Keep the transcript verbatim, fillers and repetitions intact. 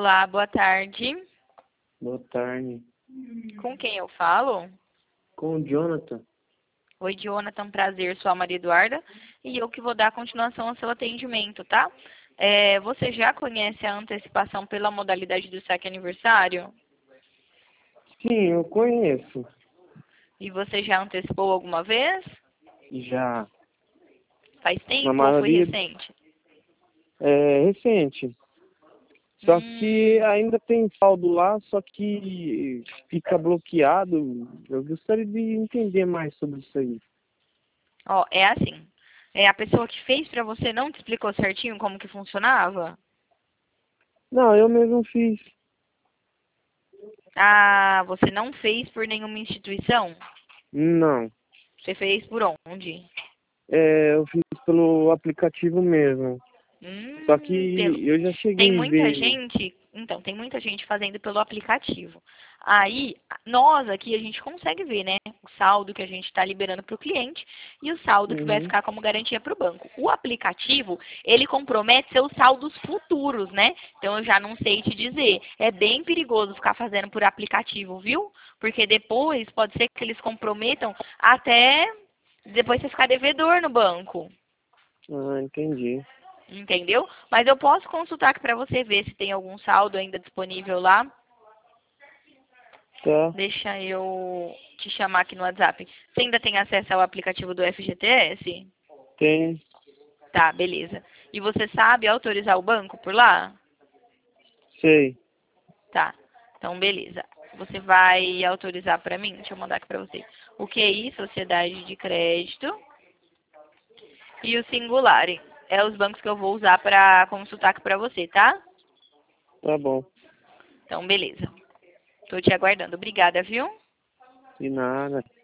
Olá, boa tarde. Boa tarde. Com quem eu falo? Com o Jonathan. Oi, Jonathan, prazer, sou a Maria Eduarda e eu que vou dar continuação ao seu atendimento, tá? É, você já conhece a antecipação pela modalidade do saque aniversário? Sim, eu conheço. E você já antecipou alguma vez? Já. Faz Na tempo ou foi maioria recente? é recente. Só que Hum, ainda tem saldo lá, só que fica bloqueado. Eu gostaria de entender mais sobre isso aí. ó, é assim. É, a pessoa que fez pra você não te explicou certinho como que funcionava? Não, eu mesmo fiz. Ah, você não fez por nenhuma instituição? Não. Você fez por onde? É, eu fiz pelo aplicativo mesmo. Só Hum, pelo... que eu já Tem cheguei a muita ver. gente, então, tem muita gente fazendo pelo aplicativo. Aí, nós aqui, a gente consegue ver, né, o saldo que a gente está liberando para o cliente e o saldo que vai Uhum. ficar como garantia para o banco. O aplicativo, ele compromete seus saldos futuros, né? Então, eu já não sei te dizer. É bem perigoso ficar fazendo por aplicativo, viu? Porque depois pode ser que eles comprometam até depois você ficar devedor no banco. Ah, entendi. Entendeu? Mas eu posso consultar aqui para você ver se tem algum saldo ainda disponível lá. Tá, Deixa eu te chamar aqui no WhatsApp. Você ainda tem acesso ao aplicativo do F G T S? tem. Tá, beleza. E você sabe autorizar o banco por lá? Sei. Tá. Então, beleza. Você vai autorizar para mim? Deixa eu mandar aqui para você. O Q I, Sociedade de Crédito, e o Singular. É os bancos que eu vou usar para consultar aqui para você, tá? Tá bom. Então, beleza. Tô te aguardando. Obrigada, viu? De nada.